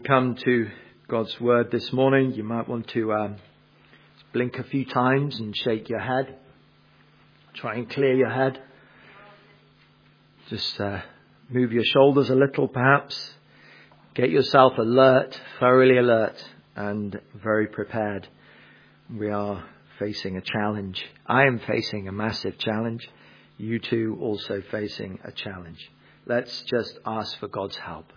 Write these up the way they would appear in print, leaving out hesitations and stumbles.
come to God's Word this morning, you might want to blink a few times and shake your head. Try and clear your head. Just move your shoulders a little perhaps. Get yourself alert, thoroughly alert and very prepared. We are facing a challenge. I am facing a massive challenge. You too also facing a challenge. Let's just ask for God's help.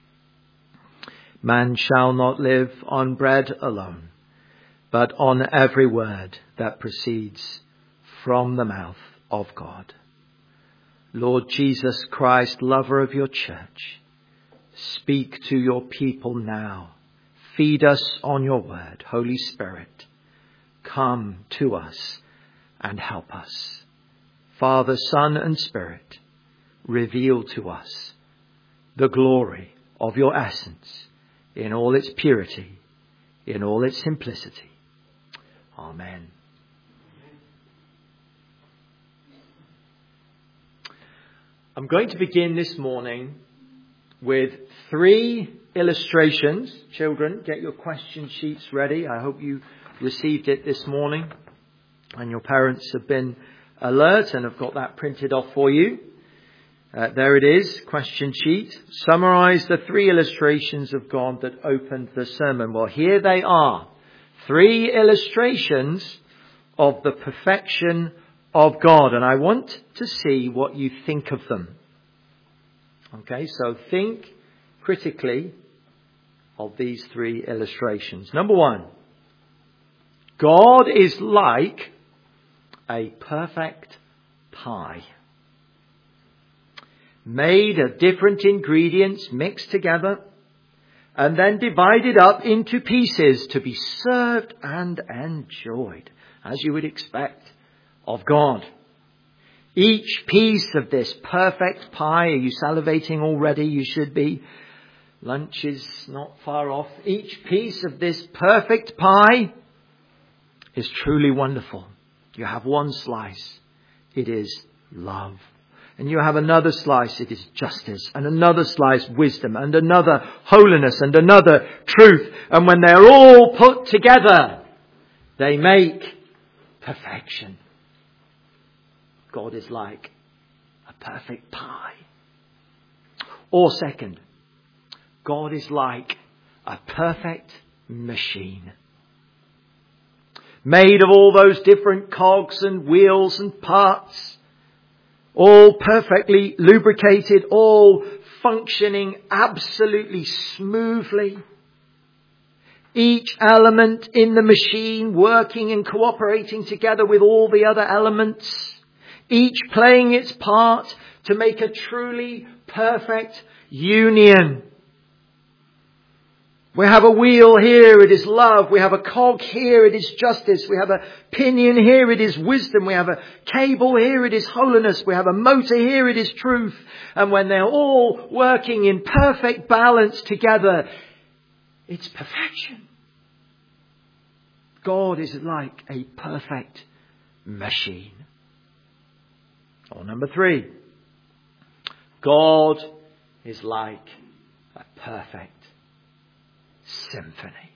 Man shall not live on bread alone, but on every word that proceeds from the mouth of God. Lord Jesus Christ, lover of your church, speak to your people now. Feed us on your word. Holy Spirit, come to us and help us. Father, Son and Spirit, reveal to us the glory of your essence in all its purity, in all its simplicity. Amen. I'm going to begin this morning with 3 illustrations. Children, get your question sheets ready. I hope you received it this morning and your parents have been alert and have got that printed off for you. There it is, question sheet. Summarize the 3 illustrations of God that opened the sermon. Well, here they are. 3 illustrations of the perfection of God. And I want to see what you think of them. Okay, so think critically of these 3 illustrations. Number 1. God is like a perfect pie. Made of different ingredients mixed together and then divided up into pieces to be served and enjoyed, as you would expect of God. Each piece of this perfect pie, are you salivating already? You should be. Lunch is not far off. Each piece of this perfect pie is truly wonderful. You have one slice. It is love. And you have another slice, it is justice, and another slice, wisdom, and another holiness, and another truth. And when they're all put together, they make perfection. God is like a perfect pie. Or second, God is like a perfect machine. Made of all those different cogs and wheels and parts. All perfectly lubricated, all functioning absolutely smoothly. Each element in the machine working and cooperating together with all the other elements. Each playing its part to make a truly perfect union. We have a wheel here, it is love. We have a cog here, it is justice. We have a pinion here, it is wisdom. We have a cable here, it is holiness. We have a motor here, it is truth. And when they're all working in perfect balance together, it's perfection. God is like a perfect machine. Or number 3, God is like a perfect symphony.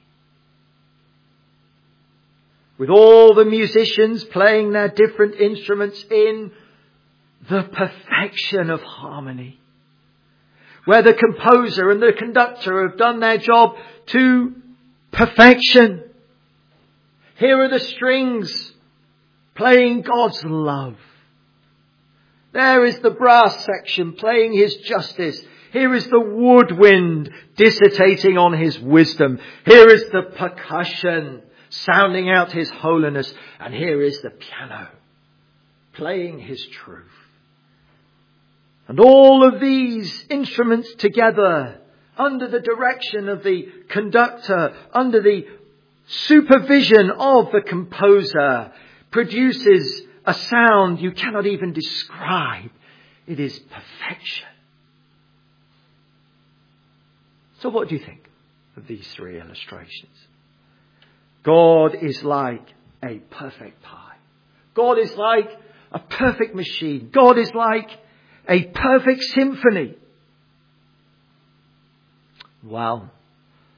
With all the musicians playing their different instruments in the perfection of harmony. Where the composer and the conductor have done their job to perfection. Here are the strings playing God's love. There is the brass section playing his justice. Here is the woodwind dissertating on his wisdom. Here is the percussion sounding out his holiness. And here is the piano playing his truth. And all of these instruments together, under the direction of the conductor, under the supervision of the composer, produces a sound you cannot even describe. It is perfection. So what do you think of these 3 illustrations? God is like a perfect pie. God is like a perfect machine. God is like a perfect symphony. Well,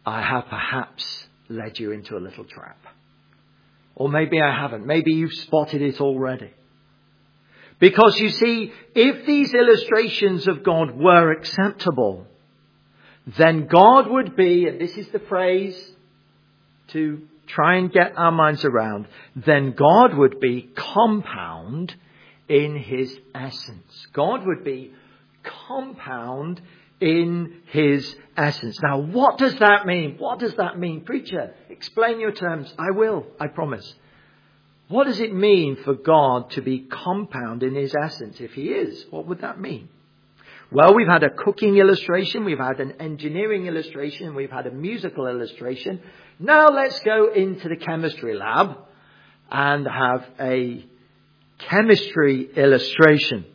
I have perhaps led you into a little trap. Or maybe I haven't. Maybe you've spotted it already. Because you see, if these illustrations of God were acceptable, then God would be, and this is the phrase to try and get our minds around, then God would be compound in his essence. God would be compound in his essence. Now, what does that mean? What does that mean? Preacher, explain your terms. I will, I promise. What does it mean for God to be compound in his essence? If he is, what would that mean? Well, we've had a cooking illustration, we've had an engineering illustration, we've had a musical illustration. Now let's go into the chemistry lab and have a chemistry illustration.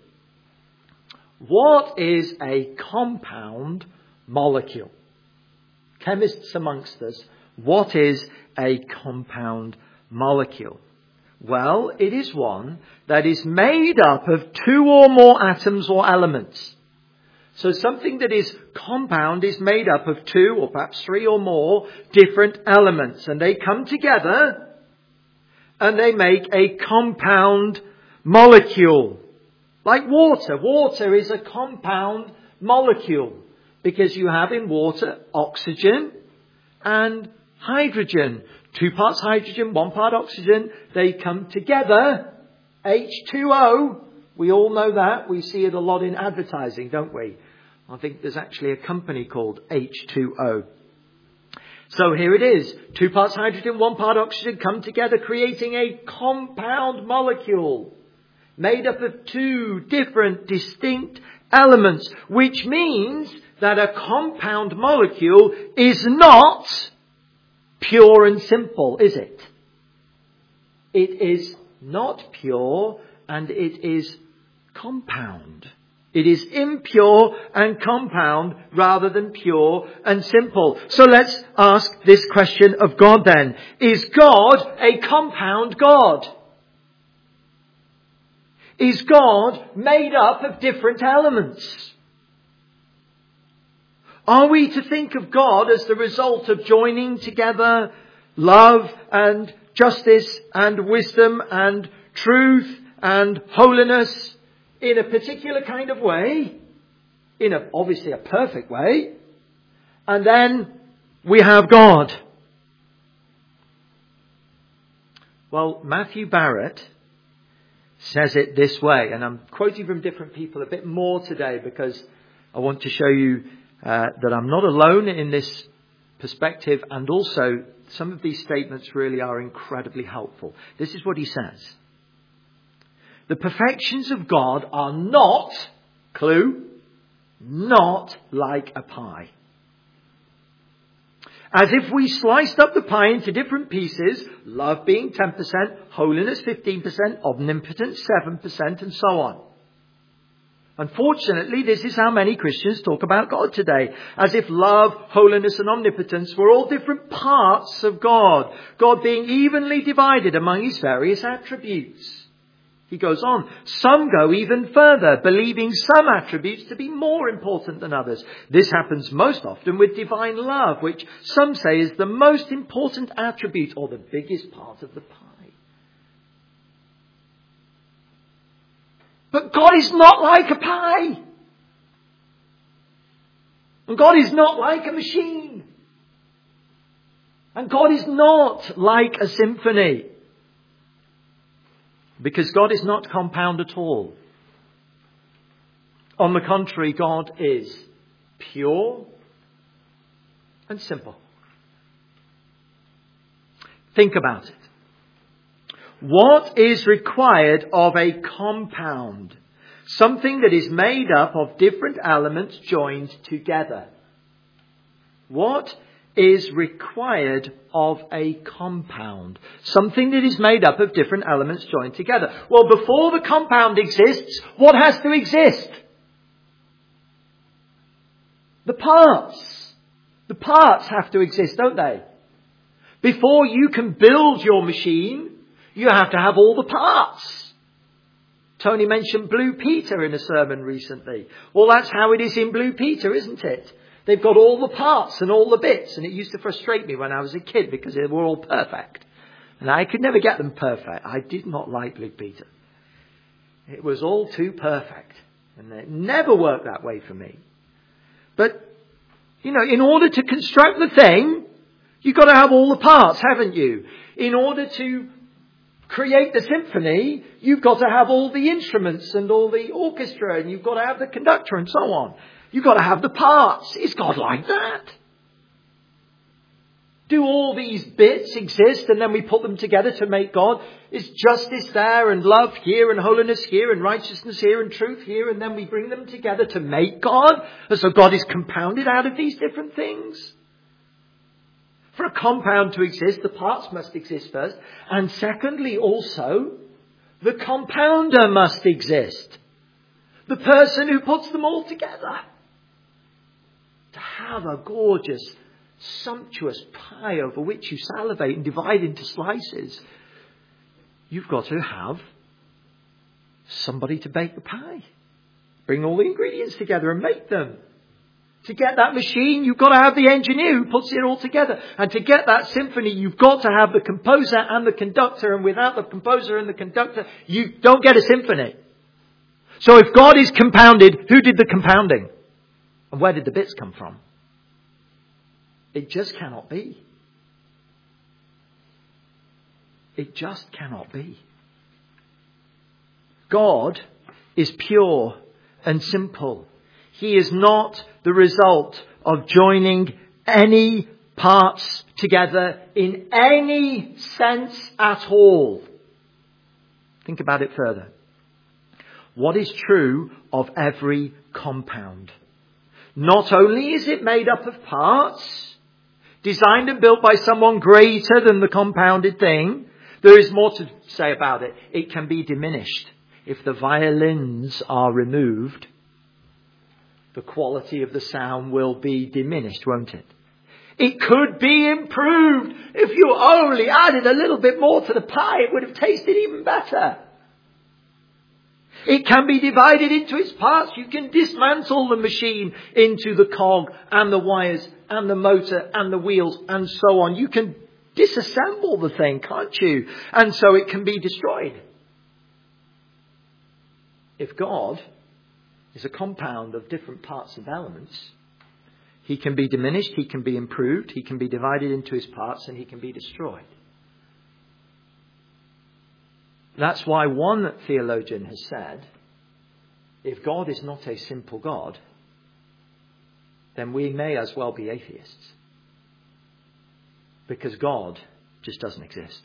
What is a compound molecule? Chemists amongst us, what is a compound molecule? Well, it is one that is made up of two or more atoms or elements. So something that is compound is made up of two or perhaps three or more different elements. And they come together and they make a compound molecule. Like water. Water is a compound molecule because you have in water oxygen and hydrogen. 2 parts hydrogen, 1 part oxygen. They come together. H2O. We all know that. We see it a lot in advertising, don't we? I think there's actually a company called H2O. So here it is. 2 parts hydrogen, 1 part oxygen come together, creating a compound molecule made up of 2 different distinct elements, which means that a compound molecule is not pure and simple, is it? It is not pure and it is compound. It is impure and compound rather than pure and simple. So let's ask this question of God then. Is God a compound God? Is God made up of different elements? Are we to think of God as the result of joining together love and justice and wisdom and truth and holiness in a particular kind of way? In obviously a perfect way. And then we have God. Well, Matthew Barrett says it this way, and I'm quoting from different people a bit more today because I want to show you that I'm not alone in this perspective, and also some of these statements really are incredibly helpful. This is what he says. The perfections of God are not, clue, not like a pie. As if we sliced up the pie into different pieces, love being 10%, holiness 15%, omnipotence 7%, and so on. Unfortunately, this is how many Christians talk about God today. As if love, holiness and omnipotence were all different parts of God. God being evenly divided among his various attributes. He goes on. Some go even further, believing some attributes to be more important than others. This happens most often with divine love, which some say is the most important attribute or the biggest part of the pie. But God is not like a pie. And God is not like a machine. And God is not like a symphony. Because God is not compound at all. On the contrary, God is pure and simple. Think about it. What is required of a compound? Something that is made up of different elements joined together. What is required of a compound? Something that is made up of different elements joined together. Well, before the compound exists, what has to exist? The parts. The parts have to exist, don't they? Before you can build your machine, you have to have all the parts. Tony mentioned Blue Peter in a sermon recently. Well, that's how it is in Blue Peter, isn't it? They've got all the parts and all the bits. And it used to frustrate me when I was a kid because they were all perfect. And I could never get them perfect. I did not like Luke Peter. It was all too perfect. And it never worked that way for me. But, in order to construct the thing, you've got to have all the parts, haven't you? In order to create the symphony, you've got to have all the instruments and all the orchestra, and you've got to have the conductor and so on. You've got to have the parts. Is God like that? Do all these bits exist and then we put them together to make God? Is justice there and love here and holiness here and righteousness here and truth here, and then we bring them together to make God? And so God is compounded out of these different things? For a compound to exist, the parts must exist first. And secondly, also, the compounder must exist. The person who puts them all together. To have a gorgeous, sumptuous pie over which you salivate and divide into slices, you've got to have somebody to bake the pie. Bring all the ingredients together and make them. To get that machine, you've got to have the engineer who puts it all together. And to get that symphony, you've got to have the composer and the conductor. And without the composer and the conductor, you don't get a symphony. So if God is compounded, who did the compounding? And where did the bits come from? It just cannot be. It just cannot be. God is pure and simple. He is not the result of joining any parts together in any sense at all. Think about it further. What is true of every compound? Not only is it made up of parts, designed and built by someone greater than the compounded thing, there is more to say about it. It can be diminished. If the violins are removed, the quality of the sound will be diminished, won't it? It could be improved. If you only added a little bit more to the pie, it would have tasted even better. It can be divided into its parts. You can dismantle the machine into the cog and the wires and the motor and the wheels and so on. You can disassemble the thing, can't you? And so it can be destroyed. If God is a compound of different parts and elements, He can be diminished, He can be improved, He can be divided into His parts, and He can be destroyed. That's why one theologian has said, if God is not a simple God, then we may as well be atheists. Because God just doesn't exist.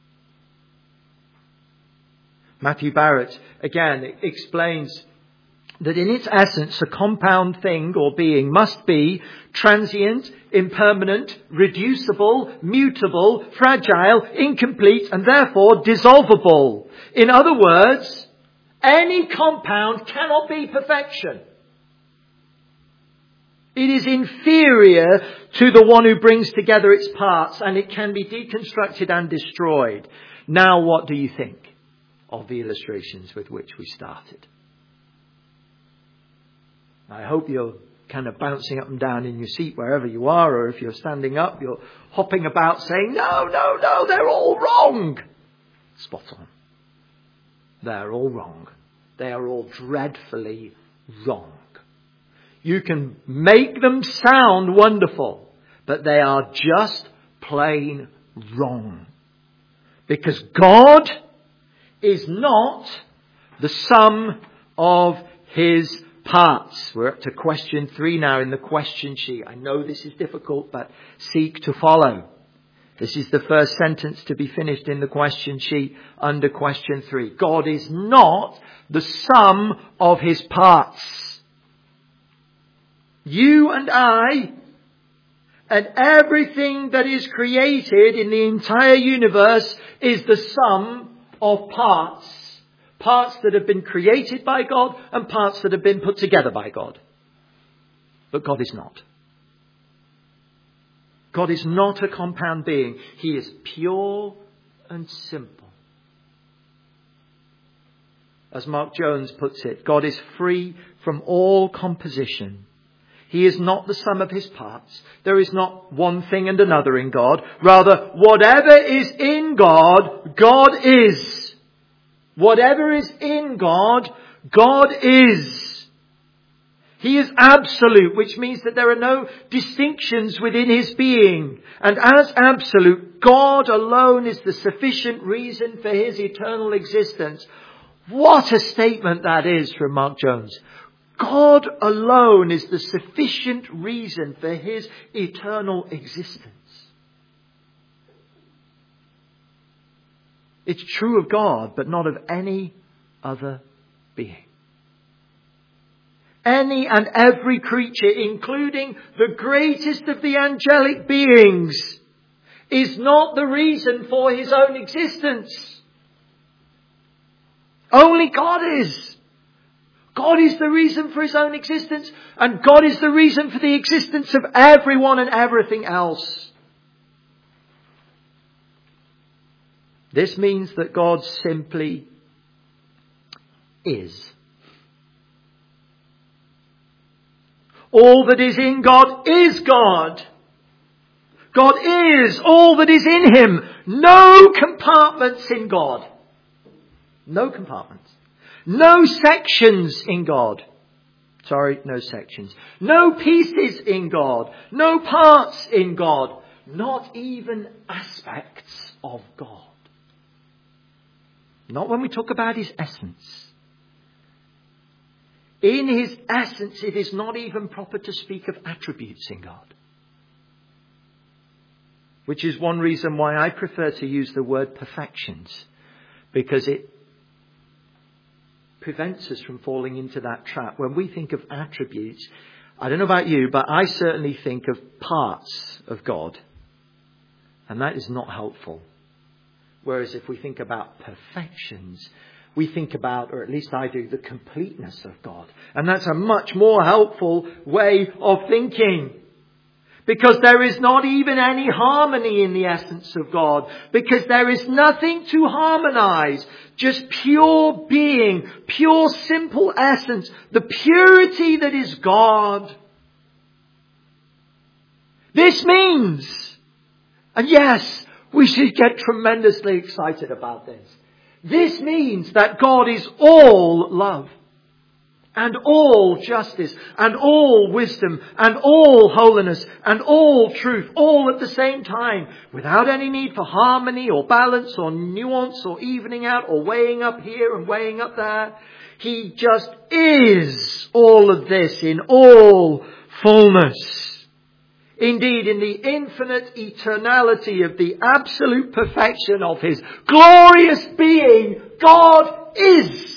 Matthew Barrett, again, explains that in its essence, a compound thing or being must be transient, impermanent, reducible, mutable, fragile, incomplete, and therefore dissolvable. In other words, any compound cannot be perfection. It is inferior to the one who brings together its parts, and it can be deconstructed and destroyed. Now, what do you think of the illustrations with which we started? I hope you're kind of bouncing up and down in your seat wherever you are, or if you're standing up, you're hopping about saying, no, they're all wrong. Spot on. They're all wrong. They are all dreadfully wrong. You can make them sound wonderful, but they are just plain wrong. Because God is not the sum of His parts. We're up to question 3 now in the question sheet. I know this is difficult, but seek to follow. This is the first sentence to be finished in the question sheet under question 3. God is not the sum of His parts. You and I and everything that is created in the entire universe is the sum of parts. Parts that have been created by God and parts that have been put together by God. But God is not. God is not a compound being. He is pure and simple. As Mark Jones puts it, God is free from all composition. He is not the sum of his parts. There is not one thing and another in God. Rather, whatever is in God, God is. Whatever is in God, God is. He is absolute, which means that there are no distinctions within his being. And as absolute, God alone is the sufficient reason for his eternal existence. What a statement that is from Mark Jones. God alone is the sufficient reason for his eternal existence. It's true of God, but not of any other being. Any and every creature, including the greatest of the angelic beings, is not the reason for his own existence. Only God is. God is the reason for his own existence, and God is the reason for the existence of everyone and everything else. This means that God simply is. All that is in God is God. God is all that is in him. No compartments in God. No compartments. No sections in God. Sorry, no sections. No pieces in God. No parts in God. Not even aspects of God. Not when we talk about his essence. In his essence, it is not even proper to speak of attributes in God. Which is one reason why I prefer to use the word perfections. Because it prevents us from falling into that trap. When we think of attributes, I don't know about you, but I certainly think of parts of God. And that is not helpful. Whereas if we think about perfections, we think about, or at least I do, the completeness of God. And that's a much more helpful way of thinking. Because there is not even any harmony in the essence of God. Because there is nothing to harmonize. Just pure being, pure simple essence. The purity that is God. This means, and yes, we should get tremendously excited about this. This means that God is all love. And all justice, and all wisdom, and all holiness, and all truth, all at the same time, without any need for harmony, or balance, or nuance, or evening out, or weighing up here and weighing up there. He just is all of this in all fullness. Indeed, in the infinite eternality of the absolute perfection of his glorious being, God is.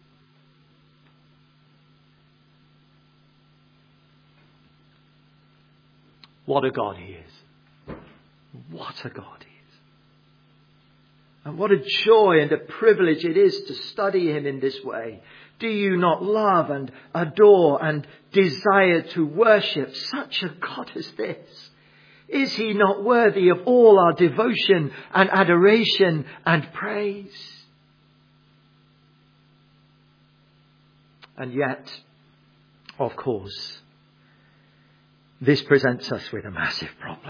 What a God he is. What a God he is. And what a joy and a privilege it is to study him in this way. Do you not love and adore and desire to worship such a God as this? Is he not worthy of all our devotion and adoration and praise? And yet, of course, this presents us with a massive problem.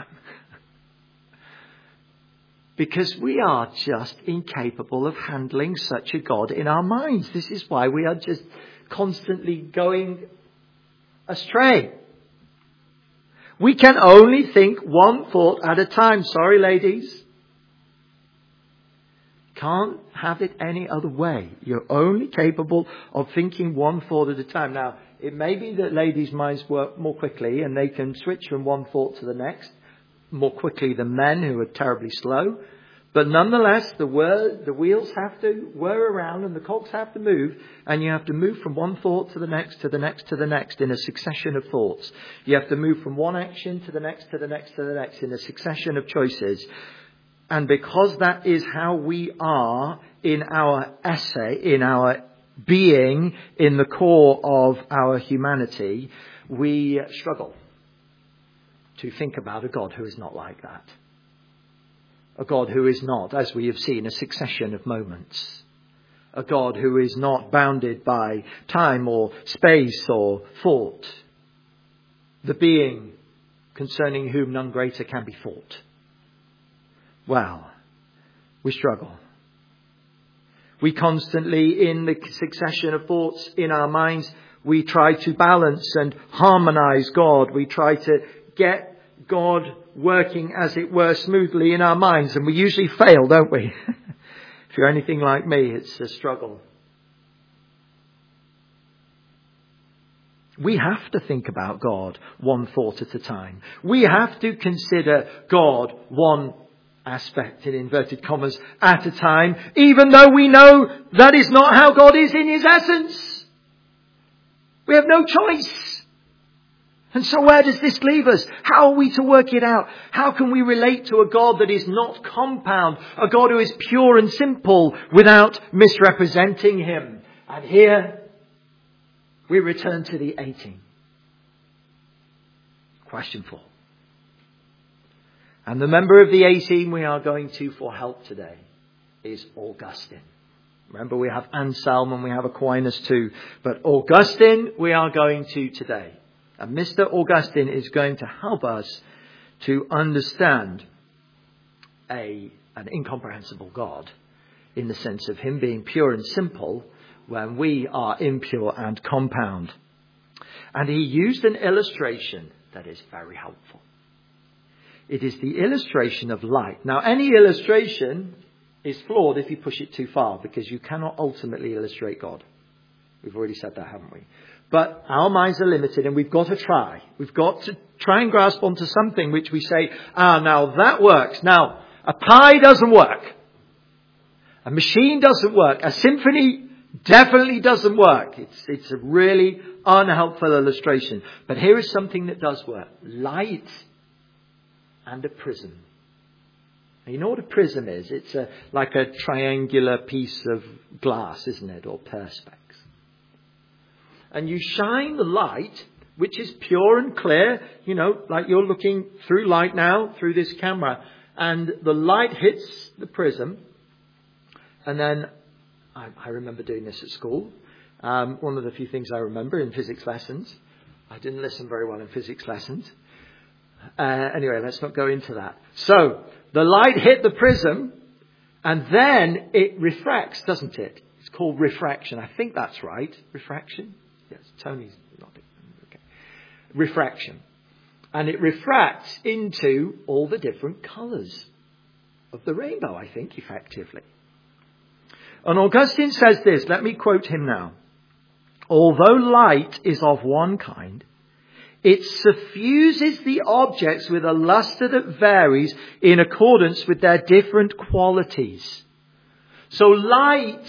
Because we are just incapable of handling such a God in our minds. This is why we are just constantly going astray. We can only think one thought at a time. Sorry, ladies. Can't have it any other way. You're only capable of thinking one thought at a time. Now, it may be that ladies' minds work more quickly and they can switch from one thought to the next more quickly than men who are terribly slow. But nonetheless, the wheels have to whir around and the cogs have to move, and you have to move from one thought to the next, to the next, to the next in a succession of thoughts. You have to move from one action to the next, to the next, to the next in a succession of choices. And because that is how we are in our essay, in our being, in the core of our humanity, we struggle to think about a God who is not like that. A God who is not, as we have seen, a succession of moments. A God who is not bounded by time or space or thought. the being concerning whom none greater can be thought. Well, we struggle. We constantly, in the succession of thoughts in our minds, we try to balance and harmonize God. We try to get God working, as it were, smoothly in our minds. And we usually fail, don't we? If you're anything like me, it's a struggle. We have to think about God one thought at a time. We have to consider God one aspect, in inverted commas, at a time, even though we know that is not how God is in his essence. We have no choice. And so where does this leave us? How are we to work it out? How can we relate to a God that is not compound, a God who is pure and simple without misrepresenting him? And here we return to the 18. Question 4. And the member of the 18 we are going to for help today is Augustine. Remember, we have Anselm and we have Aquinas too. But Augustine we are going to today. And Mr. Augustine is going to help us to understand an incomprehensible God, in the sense of him being pure and simple when we are impure and compound. And he used an illustration that is very helpful. It is the illustration of light. Now, any illustration is flawed if you push it too far, because you cannot ultimately illustrate God. We've already said that, haven't we? But our minds are limited and we've got to try. We've got to try and grasp onto something which we say, now that works. Now, a pie doesn't work. A machine doesn't work. A symphony definitely doesn't work. It's a really unhelpful illustration. But here is something that does work. Light and a prism. Now, you know what a prism is? It's like a triangular piece of glass, isn't it? Or perspex. And you shine the light, which is pure and clear, like you're looking through light now, through this camera. And the light hits the prism. And then, I remember doing this at school. One of the few things I remember in physics lessons. I didn't listen very well in physics lessons. Anyway, let's not go into that. So, the light hit the prism, and then it refracts, doesn't it? It's called refraction. I think that's right. Refraction? Yes, Tony's nodding. Okay. Refraction. And it refracts into all the different colours of the rainbow, I think, effectively. And Augustine says this, let me quote him now. Although light is of one kind, it suffuses the objects with a lustre that varies in accordance with their different qualities. So light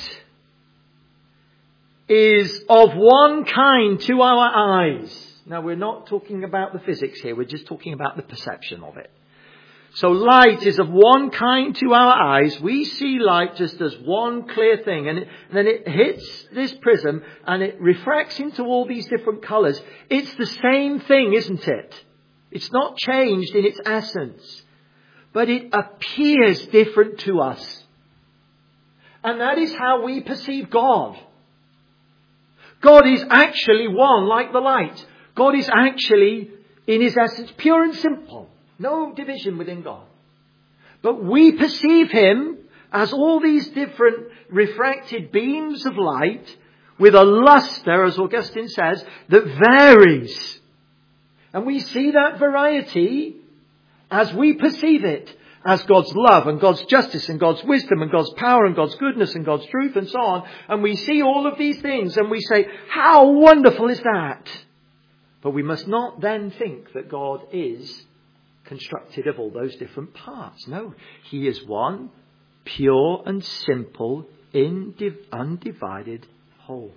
is of one kind to our eyes. Now, we're not talking about the physics here. We're just talking about the perception of it. So light is of one kind to our eyes. We see light just as one clear thing. And then it hits this prism and it refracts into all these different colours. It's the same thing, isn't it? It's not changed in its essence. But it appears different to us. And that is how we perceive God. God is actually one, like the light. God is actually, in his essence, pure and simple. No division within God. But we perceive him as all these different refracted beams of light with a lustre, as Augustine says, that varies. And we see that variety as we perceive it, as God's love and God's justice and God's wisdom and God's power and God's goodness and God's truth and so on. And we see all of these things and we say, how wonderful is that? But we must not then think that God is constructed of all those different parts. No, he is one pure and simple, undivided whole.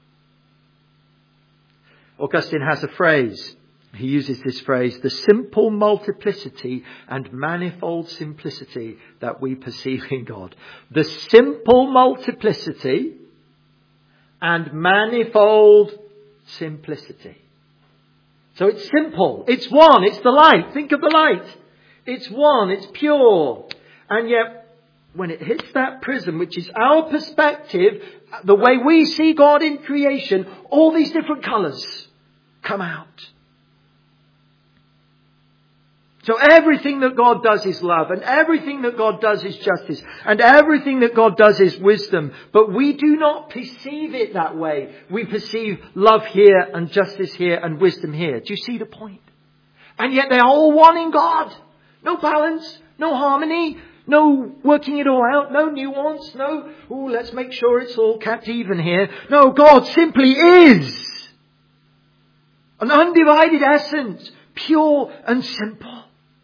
Augustine has a phrase. He uses this phrase, the simple multiplicity and manifold simplicity that we perceive in God. The simple multiplicity and manifold simplicity. So it's simple. It's one. It's the light. Think of the light. It's one. It's pure. And yet, when it hits that prism, which is our perspective, the way we see God in creation, all these different colours come out. So everything that God does is love, and everything that God does is justice, and everything that God does is wisdom. But we do not perceive it that way. We perceive love here and justice here and wisdom here. Do you see the point? And yet they're all one in God. No balance, no harmony, no working it all out, no nuance, no, let's make sure it's all kept even here. No, God simply is an undivided essence, pure and simple.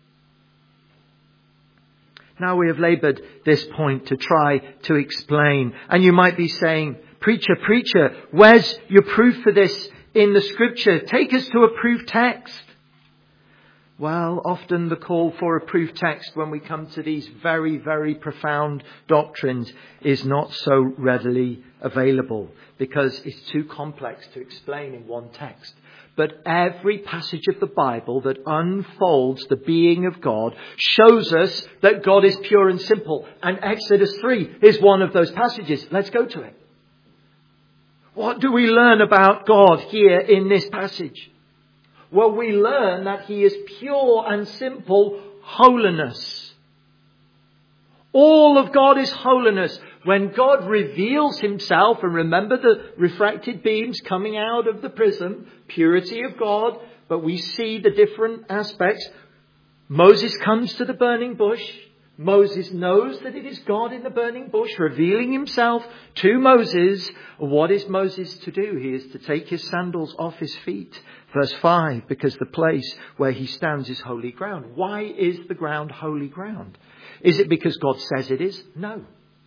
Now we have laboured this point to try to explain. And you might be saying, preacher, where's your proof for this in the scripture? Take us to a proof text. Well, often the call for a proof text when we come to these very, very profound doctrines is not so readily available because it's too complex to explain in one text. But every passage of the Bible that unfolds the being of God shows us that God is pure and simple. And Exodus 3 is one of those passages. Let's go to it. What do we learn about God here in this passage? Well, we learn that He is pure and simple holiness. All of God is holiness. When God reveals Himself, and remember the refracted beams coming out of the prism, purity of God, but we see the different aspects. Moses comes to the burning bush. Moses knows that it is God in the burning bush, revealing Himself to Moses. What is Moses to do? He is to take his sandals off his feet. Verse 5, because the place where he stands is holy ground. Why is the ground holy ground? Is it because God says it is? No.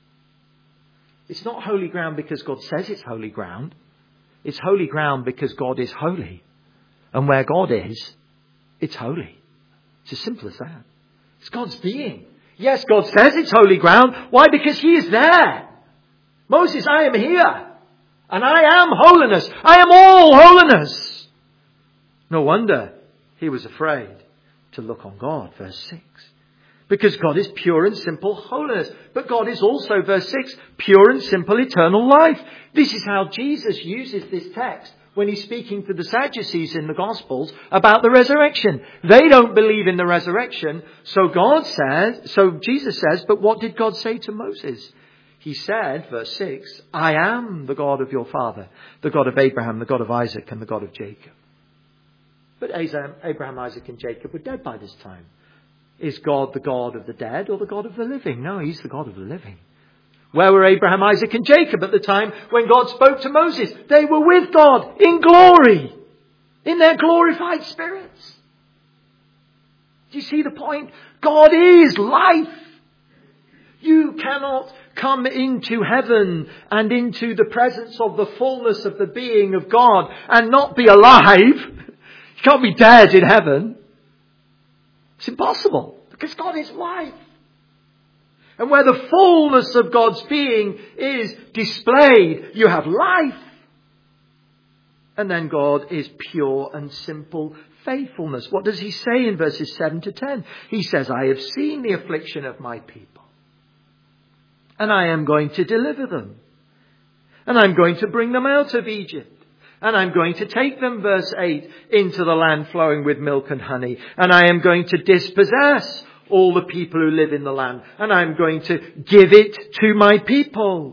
It's not holy ground because God says it's holy ground. It's holy ground because God is holy. And where God is, it's holy. It's as simple as that. It's God's being. Yes, God says it's holy ground. Why? Because He is there. Moses, I am here. And I am holiness. I am all holiness. No wonder he was afraid to look on God. Verse 6. Because God is pure and simple holiness. But God is also, verse 6, pure and simple eternal life. This is how Jesus uses this text when He's speaking to the Sadducees in the Gospels about the resurrection. They don't believe in the resurrection. So Jesus says, but what did God say to Moses? He said, verse 6, I am the God of your father, the God of Abraham, the God of Isaac, and the God of Jacob. But Abraham, Isaac, and Jacob were dead by this time. Is God the God of the dead or the God of the living? No, He's the God of the living. Where were Abraham, Isaac, and Jacob at the time when God spoke to Moses? They were with God in glory, in their glorified spirits. Do you see the point? God is life. You cannot come into heaven and into the presence of the fullness of the being of God and not be alive. You can't be dead in heaven. It's impossible because God is life. And where the fullness of God's being is displayed, you have life. And then God is pure and simple faithfulness. What does He say in verses 7 to 10? He says, I have seen the affliction of my people, and I am going to deliver them. And I'm going to bring them out of Egypt. And I'm going to take them, verse 8, into the land flowing with milk and honey. And I am going to dispossess all the people who live in the land. And I'm going to give it to my people.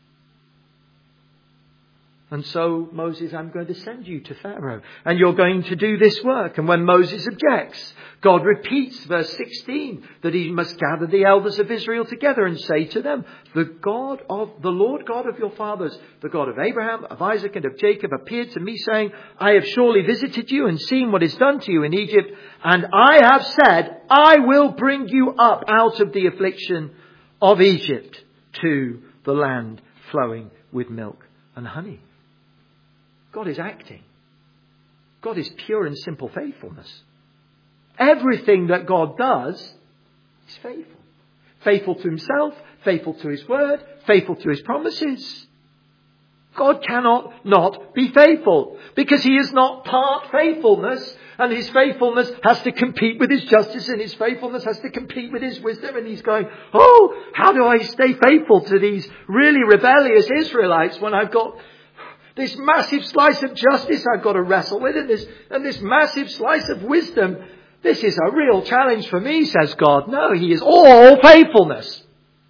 And so, Moses, I'm going to send you to Pharaoh. And you're going to do this work. And when Moses objects, God repeats, verse 16, that he must gather the elders of Israel together and say to them, the Lord God of your fathers, the God of Abraham, of Isaac, and of Jacob, appeared to me, saying, I have surely visited you and seen what is done to you in Egypt. And I have said, I will bring you up out of the affliction of Egypt to the land flowing with milk and honey. God is acting. God is pure and simple faithfulness. Everything that God does is faithful. Faithful to Himself, faithful to His word, faithful to His promises. God cannot not be faithful because He is not part faithfulness, and His faithfulness has to compete with His justice, and His faithfulness has to compete with His wisdom, and He's going, how do I stay faithful to these really rebellious Israelites when I've got this massive slice of justice I've got to wrestle with, and this massive slice of wisdom. This is a real challenge for me, says God. No, he is all faithfulness.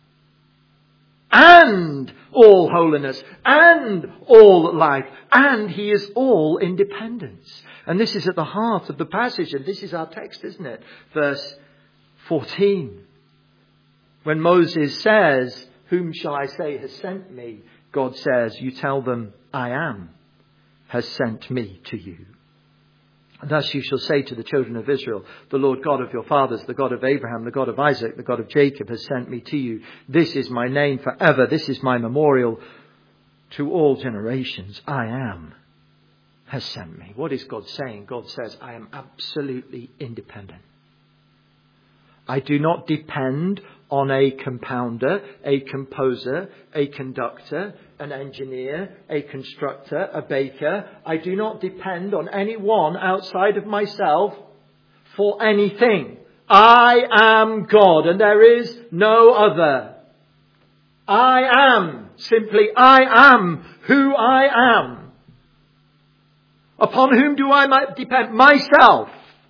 And all holiness. And all life. And he is all independence. And this is at the heart of the passage. And this is our text, isn't it? Verse 14. When Moses says, whom shall I say has sent me? God says, you tell them, I am, has sent me to you. And thus you shall say to the children of Israel, the Lord God of your fathers, the God of Abraham, the God of Isaac, the God of Jacob has sent me to you. This is my name forever. This is my memorial to all generations. I am has sent me. What is God saying? God says, I am absolutely independent. I do not depend on a compounder, a composer, a conductor, an engineer, a constructor, a baker. I do not depend on anyone outside of myself for anything. I am God and there is no other. I am, simply I am who I am. Upon whom do I depend? Myself.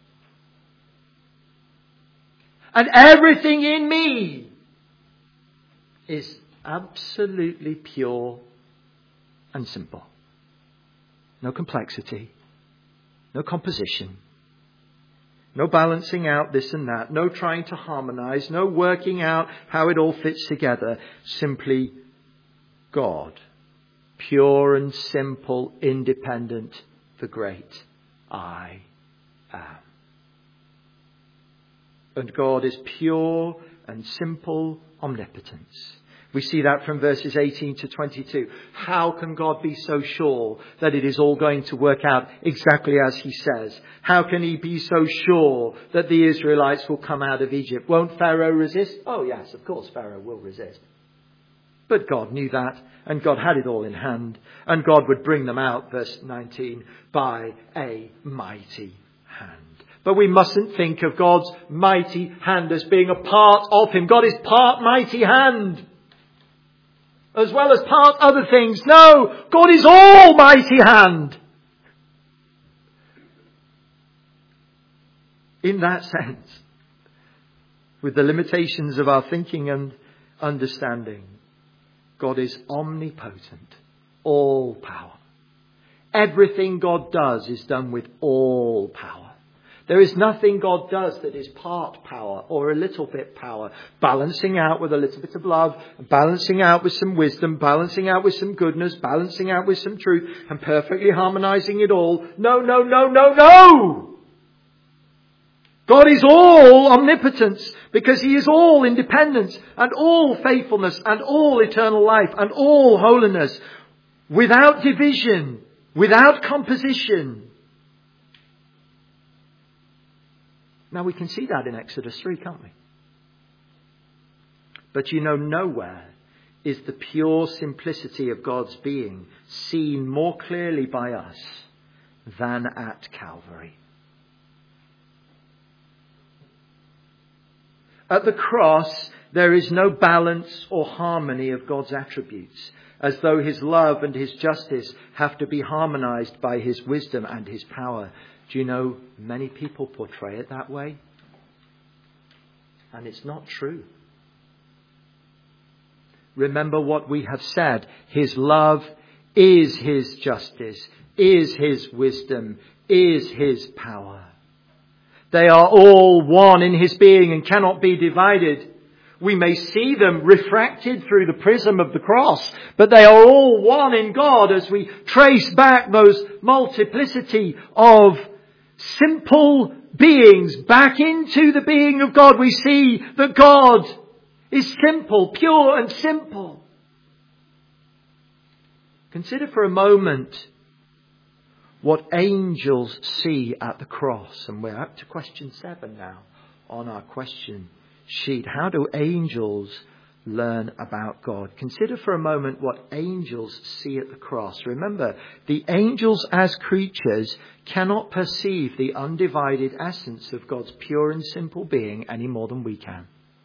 And everything in me is absolutely pure and simple. No complexity. No composition. No balancing out this and that. No trying to harmonize. No working out how it all fits together. Simply God. Pure and simple, independent, the great I am. And God is pure and simple omnipotence. We see that from verses 18 to 22. How can God be so sure that it is all going to work out exactly as he says? How can he be so sure that the Israelites will come out of Egypt? Won't Pharaoh resist? Oh yes, of course Pharaoh will resist. But God knew that, and God had it all in hand, and God would bring them out, verse 19, by a mighty hand. But we mustn't think of God's mighty hand as being a part of him. God is part mighty hand, as well as part other things. No, God is all mighty hand. In that sense, with the limitations of our thinking and understanding, God is omnipotent, all power. Everything God does is done with all power. There is nothing God does that is part power or a little bit power, balancing out with a little bit of love, balancing out with some wisdom, balancing out with some goodness, balancing out with some truth, and perfectly harmonizing it all. No, no, no, no, no! God is all omnipotence because he is all independence and all faithfulness and all eternal life and all holiness, without division, without composition. Now we can see that in Exodus 3, can't we? But nowhere is the pure simplicity of God's being seen more clearly by us than at Calvary. At the cross, there is no balance or harmony of God's attributes, as though his love and his justice have to be harmonized by his wisdom and his power. Do you know, many people portray it that way? And it's not true. Remember what we have said. His love is his justice, is his wisdom, is his power. They are all one in his being and cannot be divided. We may see them refracted through the prism of the cross, but they are all one in God as we trace back those multiplicity of simple beings back into the being of God. We see that God is simple, pure and simple. Consider for a moment what angels see at the cross. And we're up to question 7 now on our question sheet. How do angels learn about God? Consider for a moment what angels see at the cross. Remember, the angels as creatures cannot perceive the undivided essence of God's pure and simple being any more than we can.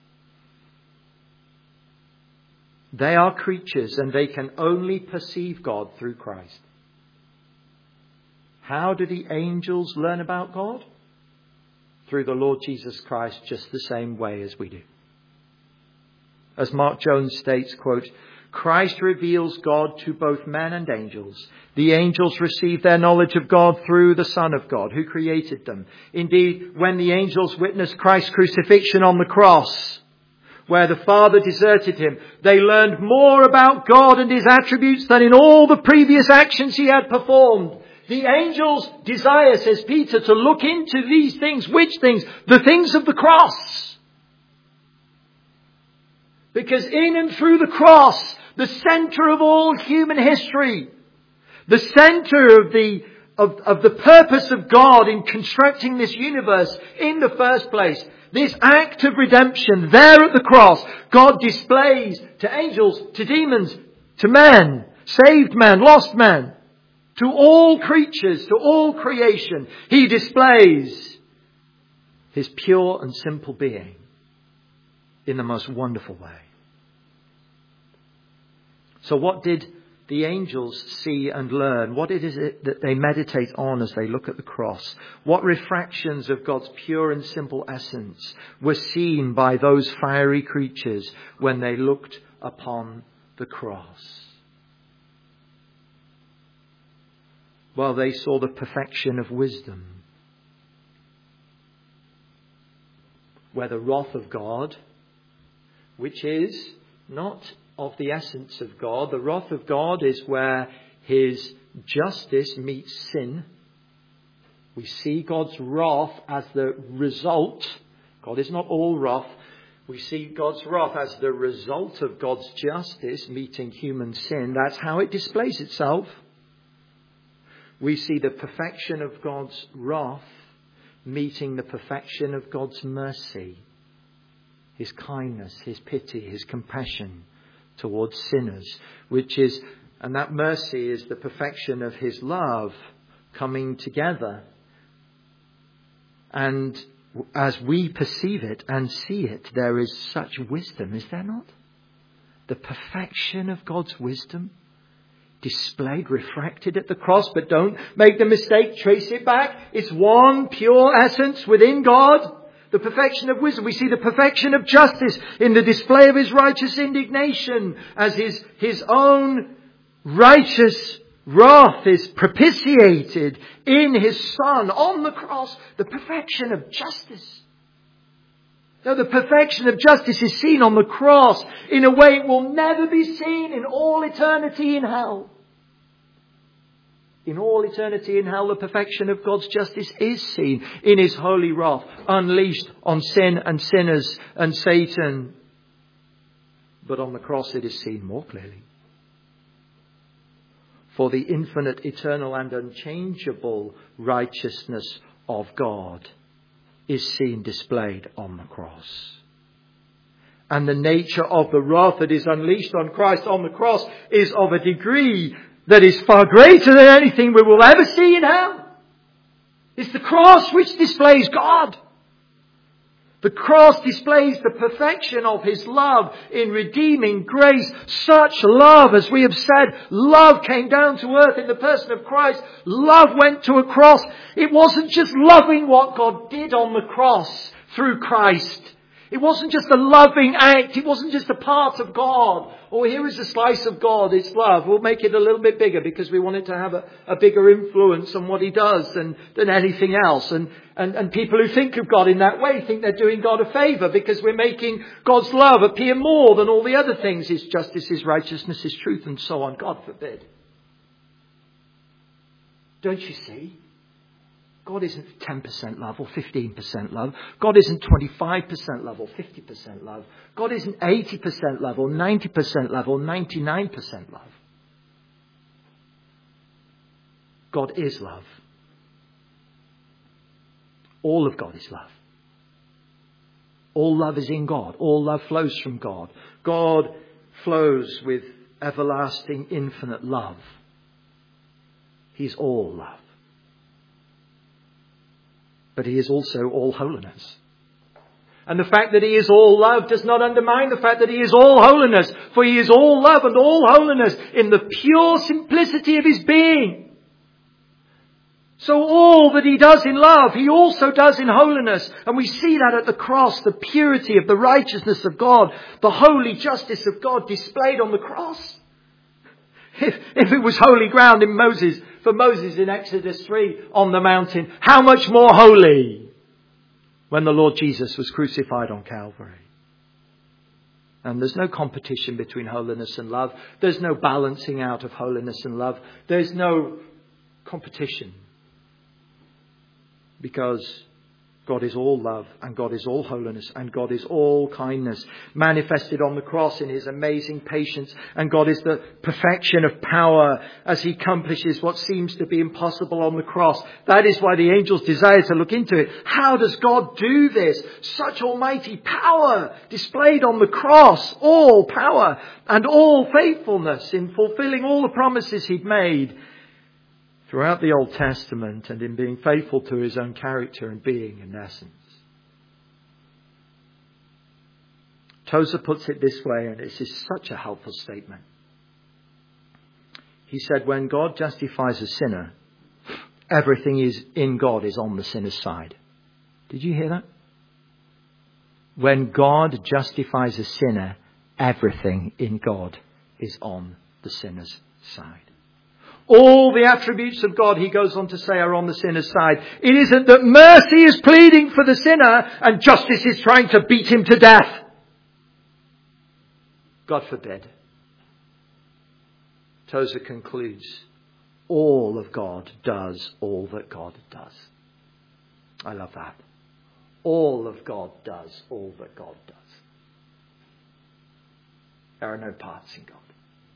They are creatures and they can only perceive God through Christ. How do the angels learn about God? through the Lord Jesus Christ just the same way as we do. As Mark Jones states, quote, Christ reveals God to both men and angels. The angels receive their knowledge of God through the Son of God, who created them. Indeed, when the angels witnessed Christ's crucifixion on the cross, where the Father deserted him, they learned more about God and his attributes than in all the previous actions he had performed. The angels desire, says Peter, to look into these things. Which things? The things of the cross. Because in and through the cross, the center of all human history, the center of the purpose of God in constructing this universe in the first place, this act of redemption there at the cross, God displays to angels, to demons, to man, saved man, lost man, to all creatures, to all creation. He displays his pure and simple being in the most wonderful way. So what did the angels see and learn? What is it that they meditate on as they look at the cross? What refractions of God's pure and simple essence were seen by those fiery creatures when they looked upon the cross? Well, they saw the perfection of wisdom, where the wrath of God, which is not of the essence of God. The wrath of God is where his justice meets sin. We see God's wrath as the result. God is not all wrath. We see God's wrath as the result of God's justice meeting human sin. That's how it displays itself. We see the perfection of God's wrath meeting the perfection of God's mercy. His kindness, his pity, his compassion towards sinners, and that mercy is the perfection of his love coming together. And as we perceive it and see it, there is such wisdom, is there not? The perfection of God's wisdom displayed, refracted at the cross, but don't make the mistake, trace it back. It's one pure essence within God. The perfection of wisdom. We see the perfection of justice in the display of his righteous indignation as his own righteous wrath is propitiated in his Son on the cross. The perfection of justice. Now, the perfection of justice is seen on the cross in a way it will never be seen in all eternity in hell. In all eternity in hell, the perfection of God's justice is seen in his holy wrath, unleashed on sin and sinners and Satan. But on the cross it is seen more clearly. For the infinite, eternal and unchangeable righteousness of God is seen displayed on the cross. And the nature of the wrath that is unleashed on Christ on the cross is of a degree that is far greater than anything we will ever see in hell. It's the cross which displays God. The cross displays the perfection of his love in redeeming grace. Such love, as we have said, love came down to earth in the person of Christ. Love went to a cross. It wasn't just loving what God did on the cross through Christ. It wasn't just a loving act. It wasn't just a part of God. Oh, here is a slice of God. It's love. We'll make it a little bit bigger because we want it to have a bigger influence on what he does than anything else. And people who think of God in that way think they're doing God a favour because we're making God's love appear more than all the other things. His justice, his righteousness, his truth and so on. God forbid. Don't you see? God isn't 10% love or 15% love. God isn't 25% love or 50% love. God isn't 80% love or 90% love or 99% love. God is love. All of God is love. All love is in God. All love flows from God. God flows with everlasting, infinite love. He's all love. But he is also all holiness. And the fact that he is all love does not undermine the fact that he is all holiness. For he is all love and all holiness in the pure simplicity of his being. So all that he does in love, he also does in holiness. And we see that at the cross, the purity of the righteousness of God, the holy justice of God displayed on the cross. If it was holy ground for Moses in Exodus 3 on the mountain, how much more holy when the Lord Jesus was crucified on Calvary. And there's no competition between holiness and love. There's no balancing out of holiness and love. There's no competition. Because God is all love, and God is all holiness, and God is all kindness, manifested on the cross in his amazing patience. And God is the perfection of power as he accomplishes what seems to be impossible on the cross. That is why the angels desire to look into it. How does God do this? Such almighty power displayed on the cross, all power and all faithfulness in fulfilling all the promises he'd made throughout the Old Testament, and in being faithful to his own character and being in essence. Tozer puts it this way, and this is such a helpful statement. He said, when God justifies a sinner, everything is in God is on the sinner's side. Did you hear that? When God justifies a sinner, everything in God is on the sinner's side. All the attributes of God, he goes on to say, are on the sinner's side. It isn't that mercy is pleading for the sinner and justice is trying to beat him to death. God forbid. Tozer concludes, all of God does all that God does. I love that. All of God does all that God does. There are no parts in God.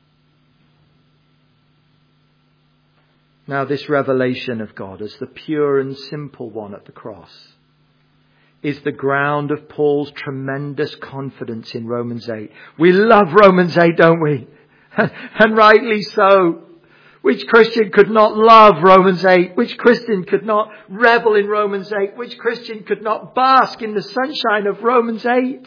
Now, this revelation of God as the pure and simple one at the cross is the ground of Paul's tremendous confidence in Romans 8. We love Romans 8, don't we? And rightly so. Which Christian could not love Romans 8? Which Christian could not revel in Romans 8? Which Christian could not bask in the sunshine of Romans 8?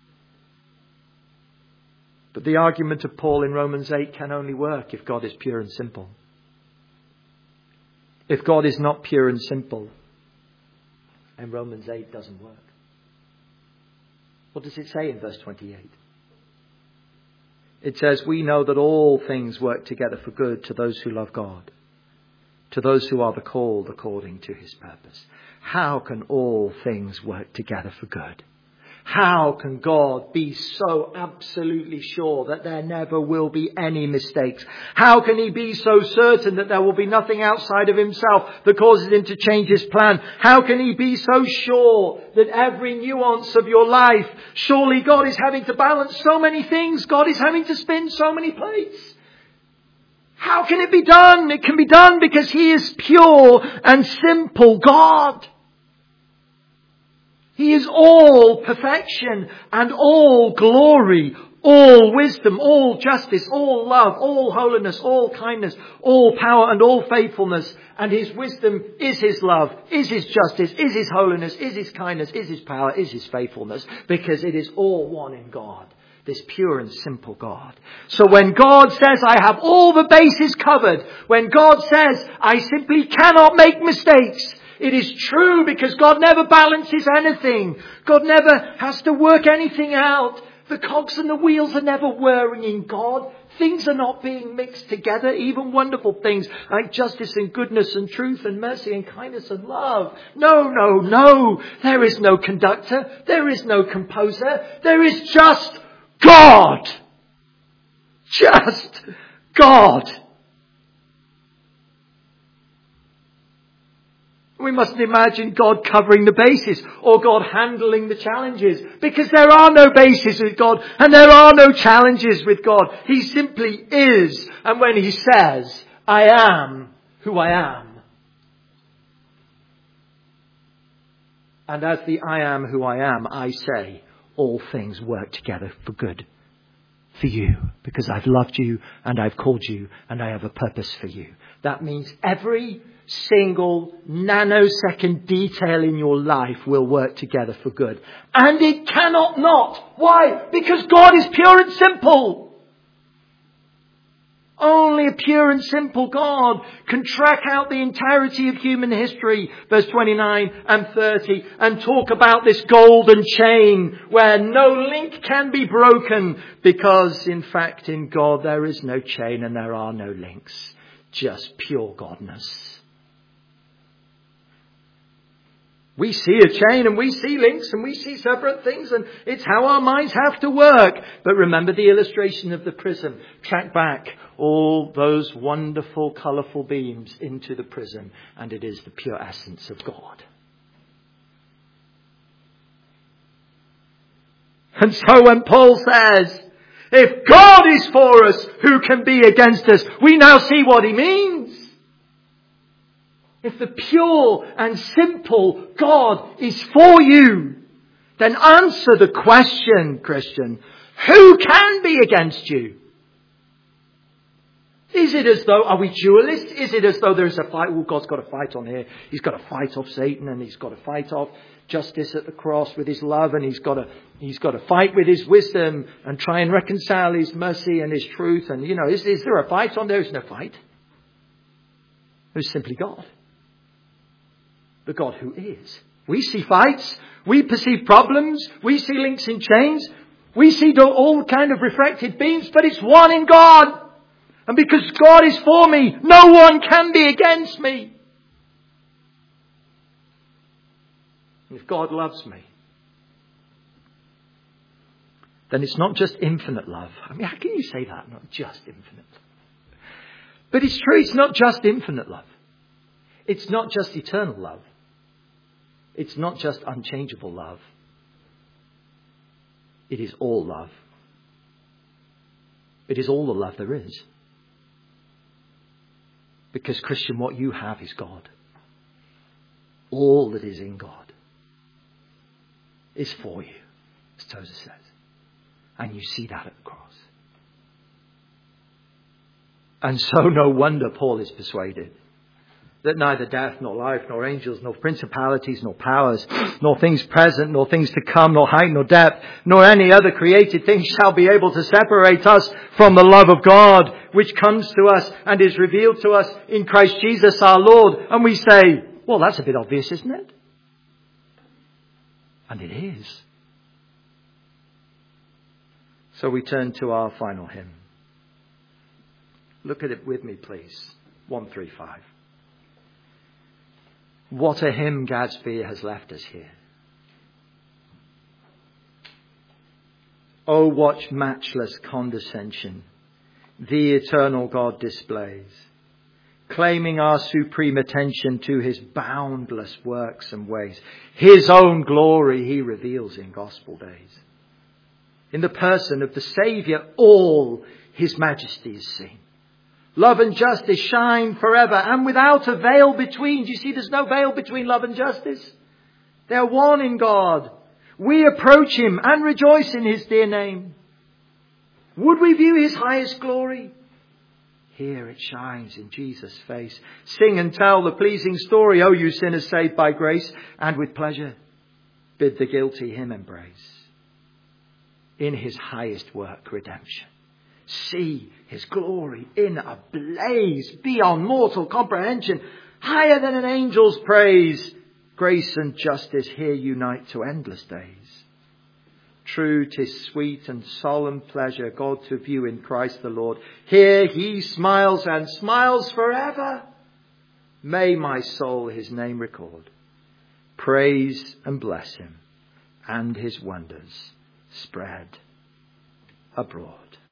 But the argument of Paul in Romans 8 can only work if God is pure and simple. If God is not pure and simple, then Romans 8 doesn't work. What does it say in verse 28? It says, we know that all things work together for good to those who love God, to those who are the called according to his purpose. How can all things work together for good? How can God be so absolutely sure that there never will be any mistakes? How can he be so certain that there will be nothing outside of himself that causes him to change his plan? How can he be so sure that every nuance of your life, surely God is having to balance so many things. God is having to spin so many plates. How can it be done? It can be done because he is pure and simple God. He is all perfection and all glory, all wisdom, all justice, all love, all holiness, all kindness, all power and all faithfulness. And his wisdom is his love, is his justice, is his holiness, is his kindness, is his power, is his faithfulness. Because it is all one in God, this pure and simple God. So when God says, I have all the bases covered, when God says, I simply cannot make mistakes, it is true because God never balances anything. God never has to work anything out. The cogs and the wheels are never whirring in God. Things are not being mixed together. Even wonderful things like justice and goodness and truth and mercy and kindness and love. No, no, no. There is no conductor. There is no composer. There is just God. Just God. We mustn't imagine God covering the bases or God handling the challenges, because there are no bases with God and there are no challenges with God. He simply is. And when he says, I am who I am. And as the I am who I am, I say all things work together for good for you, because I've loved you and I've called you and I have a purpose for you. That means every single nanosecond detail in your life will work together for good. And it cannot not. Why? Because God is pure and simple. Only a pure and simple God can track out the entirety of human history, verse 29 and 30, and talk about this golden chain where no link can be broken, because in fact in God there is no chain and there are no links, just pure godness. We see a chain and we see links and we see separate things, and it's how our minds have to work. But remember the illustration of the prism. Track back all those wonderful, colourful beams into the prism, and it is the pure essence of God. And so when Paul says, if God is for us, who can be against us? We now see what he means. If the pure and simple God is for you, then answer the question, Christian, who can be against you? Is it as though, are we dualists? Is it as though there's a fight? Oh, God's got a fight on here. He's got to fight off Satan, and he's got to fight off justice at the cross with his love, and he's got to fight with his wisdom and try and reconcile his mercy and his truth. And, is there a fight on there? There's no fight. There's simply God. The God who is. We see fights. We perceive problems. We see links in chains. We see all kind of refracted beams, but it's one in God. And because God is for me, no one can be against me. And if God loves me, then it's not just infinite love. I mean, how can you say that? Not just infinite. But it's true, it's not just infinite love. It's not just eternal love. It's not just unchangeable love. It is all love. It is all the love there is. Because, Christian, what you have is God. All that is in God is for you, as Tozer says. And you see that at the cross. And so no wonder Paul is persuaded that neither death, nor life, nor angels, nor principalities, nor powers, nor things present, nor things to come, nor height, nor depth, nor any other created thing shall be able to separate us from the love of God, which comes to us and is revealed to us in Christ Jesus our Lord. And we say, well, that's a bit obvious, isn't it? And it is. So we turn to our final hymn. Look at it with me, please. 135. What a hymn Gadsby has left us here. Oh, what matchless condescension the eternal God displays, claiming our supreme attention to his boundless works and ways. His own glory he reveals in gospel days. In the person of the Saviour, all his majesty is seen. Love and justice shine forever and without a veil between. Do you see there's no veil between love and justice? They're one in God. We approach him and rejoice in his dear name. Would we view his highest glory? Here it shines in Jesus' face. Sing and tell the pleasing story, O you sinners saved by grace, and with pleasure bid the guilty him embrace. In his highest work, redemption. See his glory in a blaze beyond mortal comprehension, higher than an angel's praise. Grace and justice here unite to endless days. True, 'tis sweet and solemn pleasure God to view in Christ the Lord. Here he smiles and smiles forever. May my soul his name record, praise and bless him, and his wonders spread abroad.